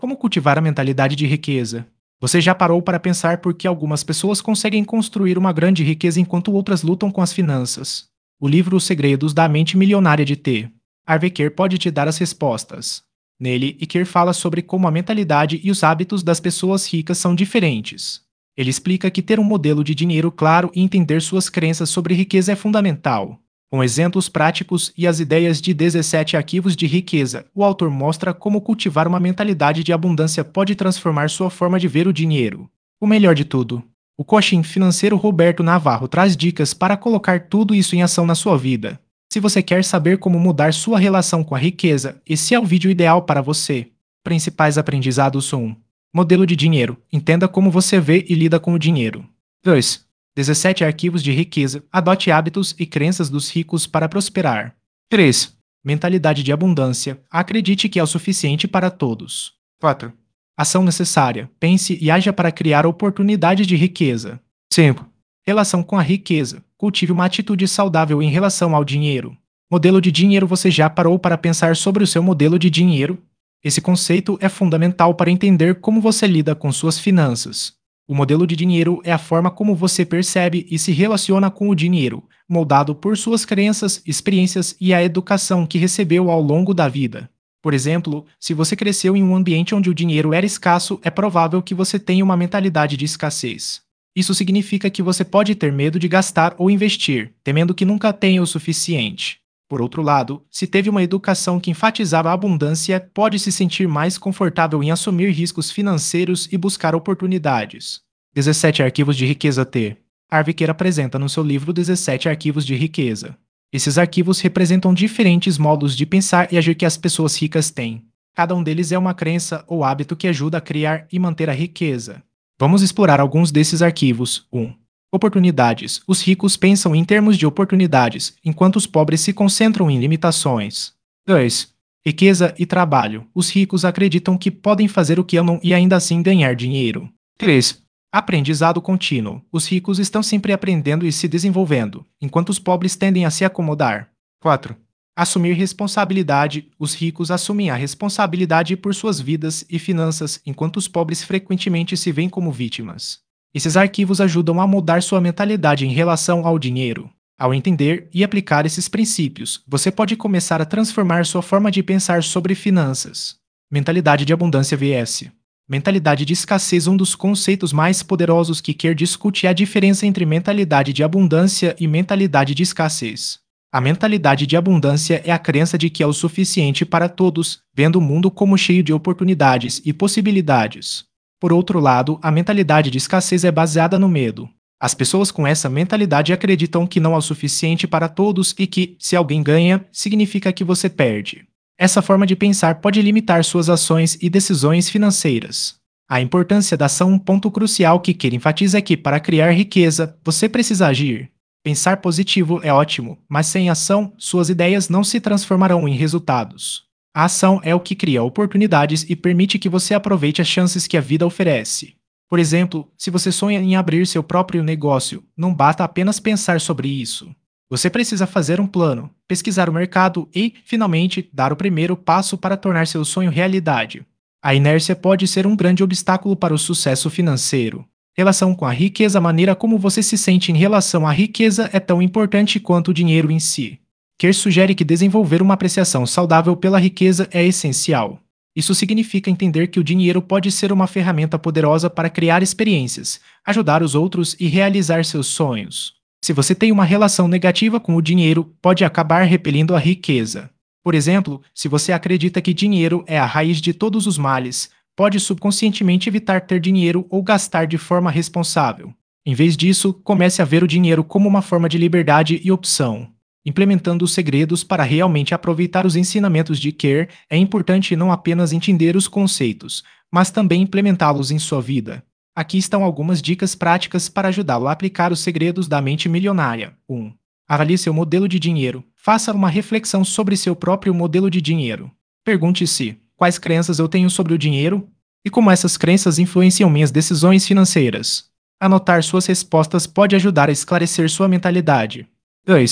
Como cultivar a mentalidade de riqueza? Você já parou para pensar por que algumas pessoas conseguem construir uma grande riqueza enquanto outras lutam com as finanças? O livro Os Segredos da Mente Milionária de T. Harvey Kerr pode te dar as respostas. Nele, Kerr fala sobre como a mentalidade e os hábitos das pessoas ricas são diferentes. Ele explica que ter um modelo de dinheiro claro e entender suas crenças sobre riqueza é fundamental. Com exemplos práticos e as ideias de 17 arquivos de riqueza, o autor mostra como cultivar uma mentalidade de abundância pode transformar sua forma de ver o dinheiro. O melhor de tudo, o coaching financeiro Roberto Navarro traz dicas para colocar tudo isso em ação na sua vida. Se você quer saber como mudar sua relação com a riqueza, esse é o vídeo ideal para você. Principais aprendizados 1. Modelo de dinheiro. Entenda como você vê e lida com o dinheiro. 2. 17 arquivos de riqueza. Adote hábitos e crenças dos ricos para prosperar. 3. Mentalidade de abundância. Acredite que é o suficiente para todos. 4. Ação necessária. Pense e haja para criar oportunidades de riqueza. 5. Relação com a riqueza. Cultive uma atitude saudável em relação ao dinheiro. Modelo de dinheiro. Você já parou para pensar sobre o seu modelo de dinheiro? Esse conceito é fundamental para entender como você lida com suas finanças. O modelo de dinheiro é a forma como você percebe e se relaciona com o dinheiro, moldado por suas crenças, experiências e a educação que recebeu ao longo da vida. Por exemplo, se você cresceu em um ambiente onde o dinheiro era escasso, é provável que você tenha uma mentalidade de escassez. Isso significa que você pode ter medo de gastar ou investir, temendo que nunca tenha o suficiente. Por outro lado, se teve uma educação que enfatizava a abundância, pode se sentir mais confortável em assumir riscos financeiros e buscar oportunidades. 17 arquivos de riqueza T. Harvey Kerr apresenta no seu livro 17 arquivos de riqueza. Esses arquivos representam diferentes modos de pensar e agir que as pessoas ricas têm. Cada um deles é uma crença ou hábito que ajuda a criar e manter a riqueza. Vamos explorar alguns desses arquivos. 1. Oportunidades. Os ricos pensam em termos de oportunidades, enquanto os pobres se concentram em limitações. 2. Riqueza e trabalho. Os ricos acreditam que podem fazer o que amam e ainda assim ganhar dinheiro. 3. Aprendizado contínuo. Os ricos estão sempre aprendendo e se desenvolvendo, enquanto os pobres tendem a se acomodar. 4. Assumir responsabilidade. Os ricos assumem a responsabilidade por suas vidas e finanças, enquanto os pobres frequentemente se veem como vítimas. Esses arquivos ajudam a mudar sua mentalidade em relação ao dinheiro. Ao entender e aplicar esses princípios, você pode começar a transformar sua forma de pensar sobre finanças. Mentalidade de abundância vs. Mentalidade de escassez. Um dos conceitos mais poderosos que Kerr discute é a diferença entre mentalidade de abundância e mentalidade de escassez. A mentalidade de abundância é a crença de que é o suficiente para todos, vendo o mundo como cheio de oportunidades e possibilidades. Por outro lado, a mentalidade de escassez é baseada no medo. As pessoas com essa mentalidade acreditam que não é o suficiente para todos e que, se alguém ganha, significa que você perde. Essa forma de pensar pode limitar suas ações e decisões financeiras. A importância da ação. Um ponto crucial que Kerr enfatiza é que, para criar riqueza, você precisa agir. Pensar positivo é ótimo, mas sem ação, suas ideias não se transformarão em resultados. A ação é o que cria oportunidades e permite que você aproveite as chances que a vida oferece. Por exemplo, se você sonha em abrir seu próprio negócio, não basta apenas pensar sobre isso. Você precisa fazer um plano, pesquisar o mercado e, finalmente, dar o primeiro passo para tornar seu sonho realidade. A inércia pode ser um grande obstáculo para o sucesso financeiro. Relação com a riqueza. A maneira como você se sente em relação à riqueza é tão importante quanto o dinheiro em si. Kerr sugere que desenvolver uma apreciação saudável pela riqueza é essencial. Isso significa entender que o dinheiro pode ser uma ferramenta poderosa para criar experiências, ajudar os outros e realizar seus sonhos. Se você tem uma relação negativa com o dinheiro, pode acabar repelindo a riqueza. Por exemplo, se você acredita que dinheiro é a raiz de todos os males, pode subconscientemente evitar ter dinheiro ou gastar de forma responsável. Em vez disso, comece a ver o dinheiro como uma forma de liberdade e opção. Implementando os segredos. Para realmente aproveitar os ensinamentos de Kerr, é importante não apenas entender os conceitos, mas também implementá-los em sua vida. Aqui estão algumas dicas práticas para ajudá-lo a aplicar os segredos da mente milionária. 1. Avalie seu modelo de dinheiro. Faça uma reflexão sobre seu próprio modelo de dinheiro. Pergunte-se: quais crenças eu tenho sobre o dinheiro? E como essas crenças influenciam minhas decisões financeiras? Anotar suas respostas pode ajudar a esclarecer sua mentalidade. 2.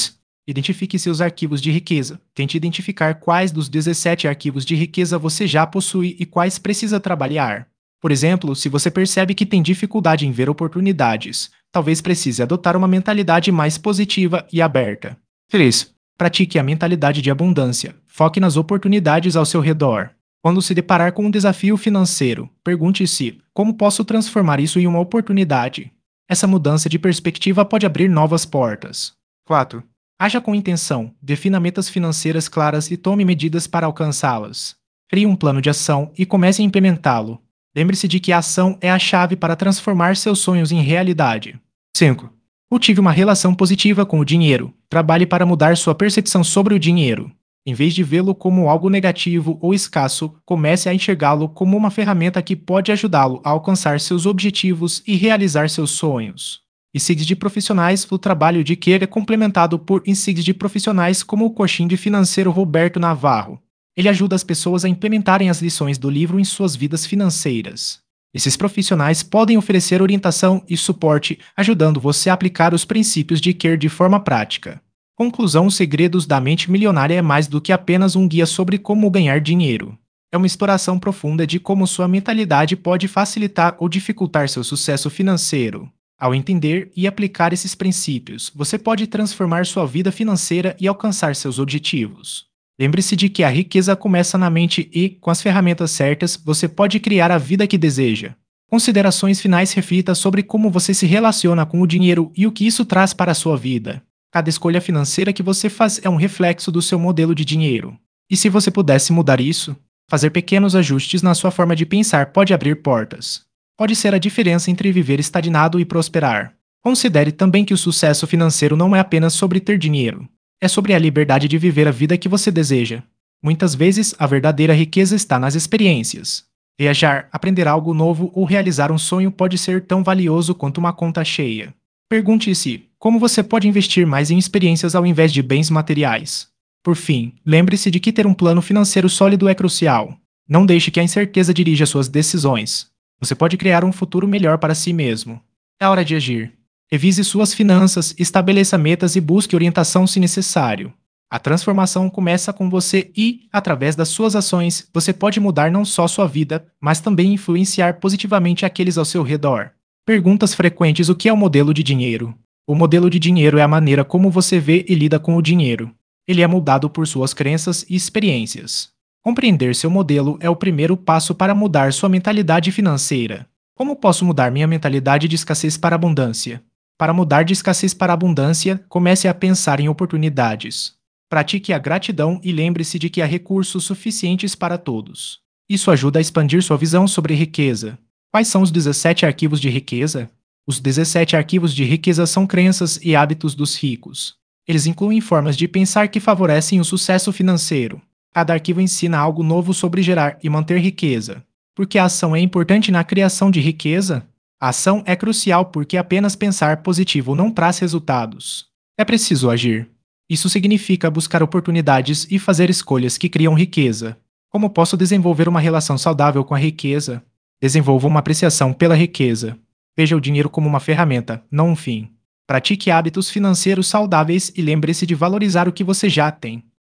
Identifique seus arquivos de riqueza. Tente identificar quais dos 17 arquivos de riqueza você já possui e quais precisa trabalhar. Por exemplo, se você percebe que tem dificuldade em ver oportunidades, talvez precise adotar uma mentalidade mais positiva e aberta. 3. Pratique a mentalidade de abundância. Foque nas oportunidades ao seu redor. Quando se deparar com um desafio financeiro, pergunte-se: como posso transformar isso em uma oportunidade? Essa mudança de perspectiva pode abrir novas portas. 4. Haja com intenção, defina metas financeiras claras e tome medidas para alcançá-las. Crie um plano de ação e comece a implementá-lo. Lembre-se de que a ação é a chave para transformar seus sonhos em realidade. 5. Cultive uma relação positiva com o dinheiro. Trabalhe para mudar sua percepção sobre o dinheiro. Em vez de vê-lo como algo negativo ou escasso, comece a enxergá-lo como uma ferramenta que pode ajudá-lo a alcançar seus objetivos e realizar seus sonhos. Insights de profissionais: o trabalho de Kerr é complementado por insights de profissionais como o coaching de financeiro Roberto Navarro. Ele ajuda as pessoas a implementarem as lições do livro em suas vidas financeiras. Esses profissionais podem oferecer orientação e suporte, ajudando você a aplicar os princípios de Kerr de forma prática. Conclusão: Os Segredos da Mente Milionária é mais do que apenas um guia sobre como ganhar dinheiro. É uma exploração profunda de como sua mentalidade pode facilitar ou dificultar seu sucesso financeiro. Ao entender e aplicar esses princípios, você pode transformar sua vida financeira e alcançar seus objetivos. Lembre-se de que a riqueza começa na mente e, com as ferramentas certas, você pode criar a vida que deseja. Considerações finais: reflita sobre como você se relaciona com o dinheiro e o que isso traz para a sua vida. Cada escolha financeira que você faz é um reflexo do seu modelo de dinheiro. E se você pudesse mudar isso? Fazer pequenos ajustes na sua forma de pensar pode abrir portas. Pode ser a diferença entre viver estagnado e prosperar. Considere também que o sucesso financeiro não é apenas sobre ter dinheiro. É sobre a liberdade de viver a vida que você deseja. Muitas vezes, a verdadeira riqueza está nas experiências. Viajar, aprender algo novo ou realizar um sonho pode ser tão valioso quanto uma conta cheia. Pergunte-se: como você pode investir mais em experiências ao invés de bens materiais? Por fim, lembre-se de que ter um plano financeiro sólido é crucial. Não deixe que a incerteza dirija suas decisões. Você pode criar um futuro melhor para si mesmo. É hora de agir. Revise suas finanças, estabeleça metas e busque orientação se necessário. A transformação começa com você e, através das suas ações, você pode mudar não só sua vida, mas também influenciar positivamente aqueles ao seu redor. Perguntas frequentes: o que é o modelo de dinheiro? O modelo de dinheiro é a maneira como você vê e lida com o dinheiro. Ele é moldado por suas crenças e experiências. Compreender seu modelo é o primeiro passo para mudar sua mentalidade financeira. Como posso mudar minha mentalidade de escassez para abundância? Para mudar de escassez para abundância, comece a pensar em oportunidades. Pratique a gratidão e lembre-se de que há recursos suficientes para todos. Isso ajuda a expandir sua visão sobre riqueza. Quais são os 17 arquivos de riqueza? Os 17 arquivos de riqueza são crenças e hábitos dos ricos. Eles incluem formas de pensar que favorecem o sucesso financeiro. Cada arquivo ensina algo novo sobre gerar e manter riqueza. Por que a ação é importante na criação de riqueza? A ação é crucial porque apenas pensar positivo não traz resultados. É preciso agir. Isso significa buscar oportunidades e fazer escolhas que criam riqueza. Como posso desenvolver uma relação saudável com a riqueza? Desenvolva uma apreciação pela riqueza. Veja o dinheiro como uma ferramenta, não um fim. Pratique hábitos financeiros saudáveis e lembre-se de valorizar o que você já tem.